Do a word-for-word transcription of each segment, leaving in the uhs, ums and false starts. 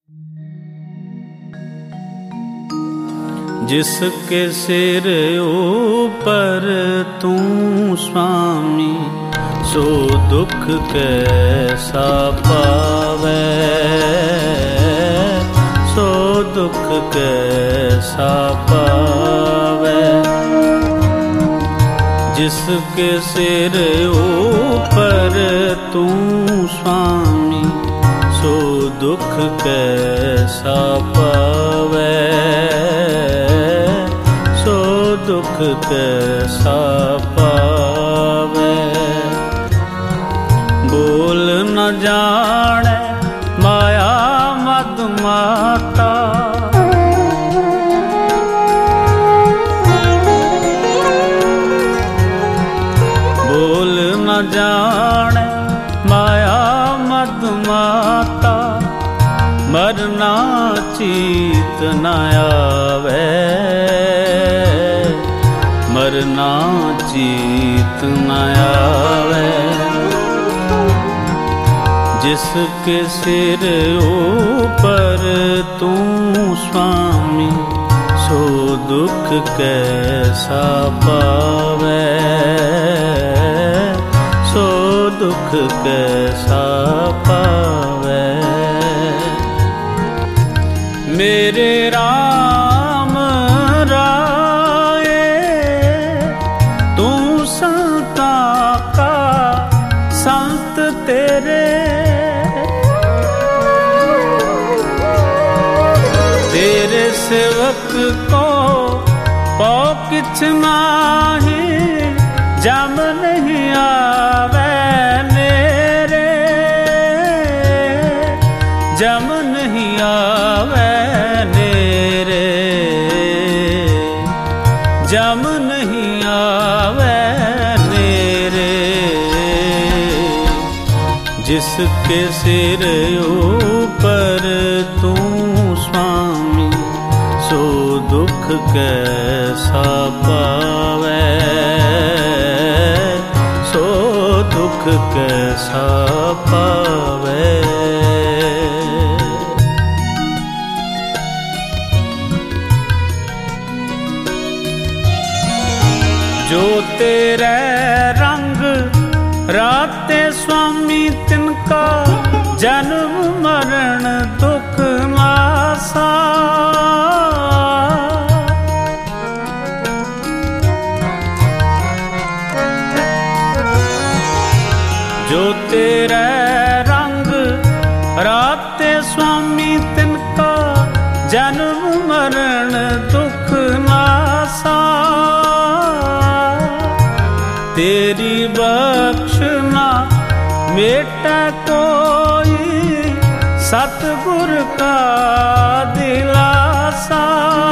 जिसके सिर ऊपर तू स्वामी, सो दुख कैसा पावे, सो दुख कैसा पावे। जिसके सिर ऊपर तू स्वामी, सो दुख कैसा पावे, सो दुख कैसा पावे। बोल न जाने माया मद माता, बोल न जाने माया मद माता, मरना चीत न आवे, मरना चीत न आवे। जिसके सिर ऊपर तू स्वामी, सो दुख कैसा पावे, सो दुख कैसा पावे। मेरे राम राये, तू संता का संत तेरे, तेरे सेवक को पौ किछ नाही, जम नहीं आवे मेरे, जम नहीं आवे मेरे, जम नहीं आवे मेरे। जिसके सिर ऊपर तू स्वामी, सो दुख कैसा पावे, सो दुख कैसा पावे। जो तेरे रंग राते स्वामी, तिनका जन्म मरण दुख नासा। जो तेरे रंग राते स्वामी, तिनका जन्म मरण दुख नासा। तेरी बख्शना बेटा कोई, सतगुर का दिलासा,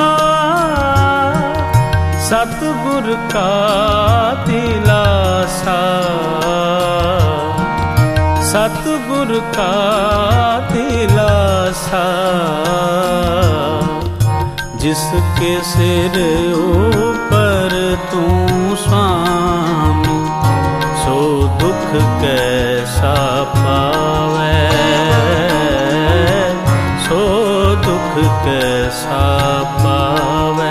सतगुर का दिलासा, सतगुर का दिलासा। जिसके सिर ऊपर तू स्वामी, सो दुख कैसा पावे, सो दुख कैसा पावे।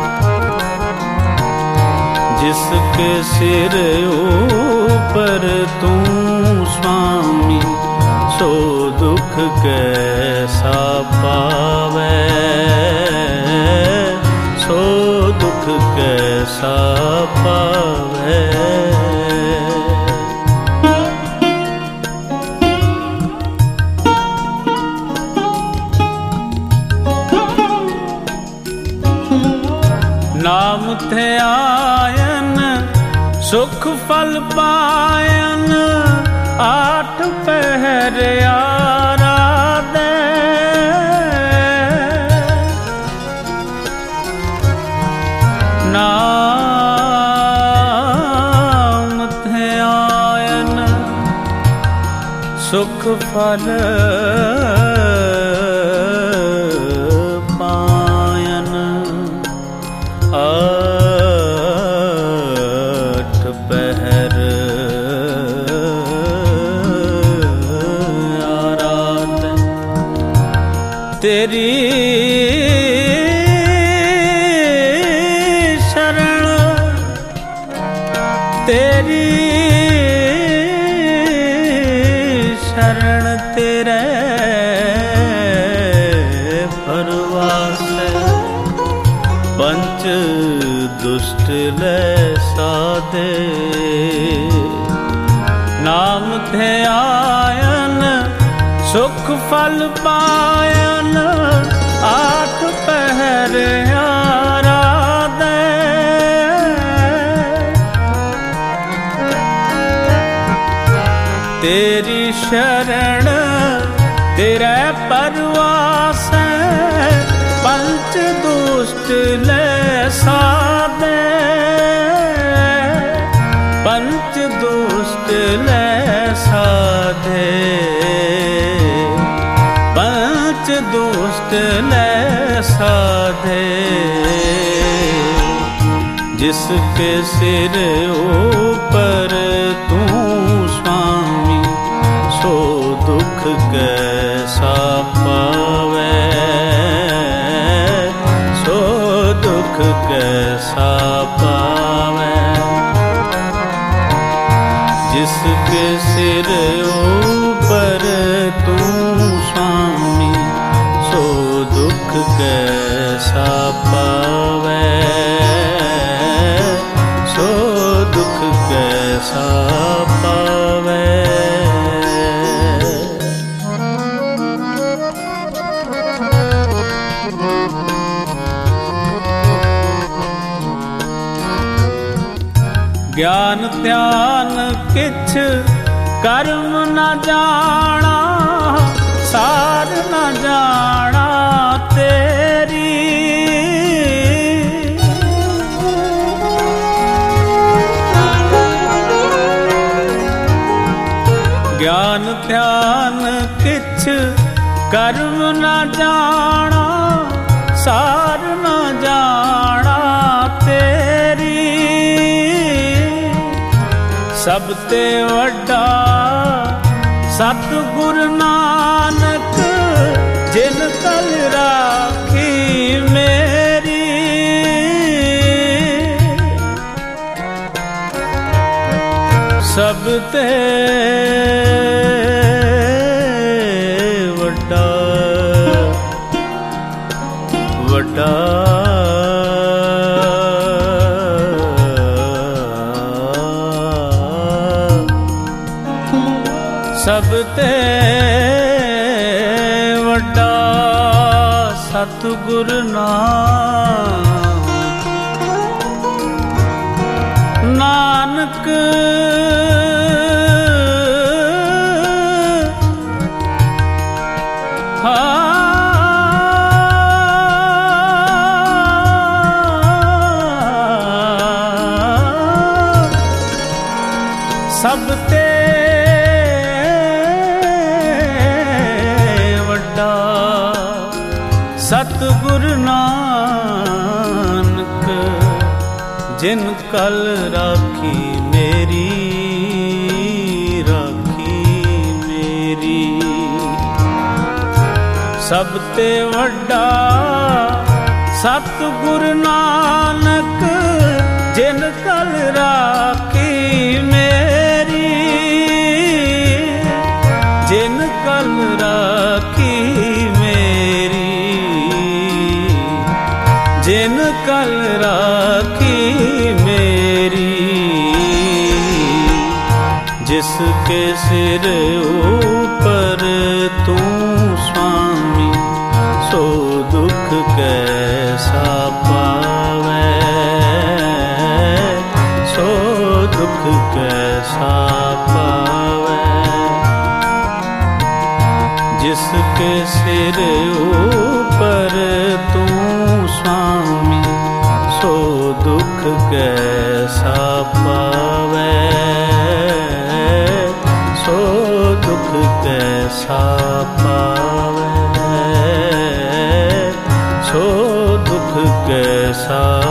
जिसके सिर ऊपर तू स्वामी, सो दुख कैसा पावे, सो दुख कैसा पावे। नाम थे आयन सुख फल पायन, आठ पहर आराधे। नाम थे आयन सुख फल पायन, आठ पहर आराधे। तेरी शरण तेरी शरण तेरे परवास पंच दुष्ट ले साधे नाम थे आयन सुख फल पायन आठ पहर आराधे तेरी शरण तेरे परवास पंच दुष्ट ले साधे पंच दुष्ट ले साधे पंच दुष्ट ले साधे जिसके सिर ऊपर तू स्वामी सो दुख कैसा पावे सो दुख कैसा पावे जिसके सिर ऊपर तू स्वामी सो दुख कैसा पावे सो दुख कैसा पावे ज्ञान ध्यान किछ कर्म न जाना सार न जाना तेरी ज्ञान ध्यान किछ कर्म न जाना सार न जाना तेरी सब ते वड्डा सतगुरु नानक जिन कल राखी मेरी सब ते वड्डा वड्डा सब ते वड्डा सतगुरु नानक सब ते सतगुरु नानक जिन कल राखी मेरी राखी मेरी सब ते वड्डा सतगुरु नानक जिन कल राखी मेरी जिन कल राखी जिन कल राखी मेरी जिसके सिर ऊपर तू स्वामी सो दुख कैसा पावे सो दुख कैसा पावे जिसके सिर ऊपर तू स्वामी सो दुख कैसा पावे सो दुख कैसा पावे सो दुख कैसा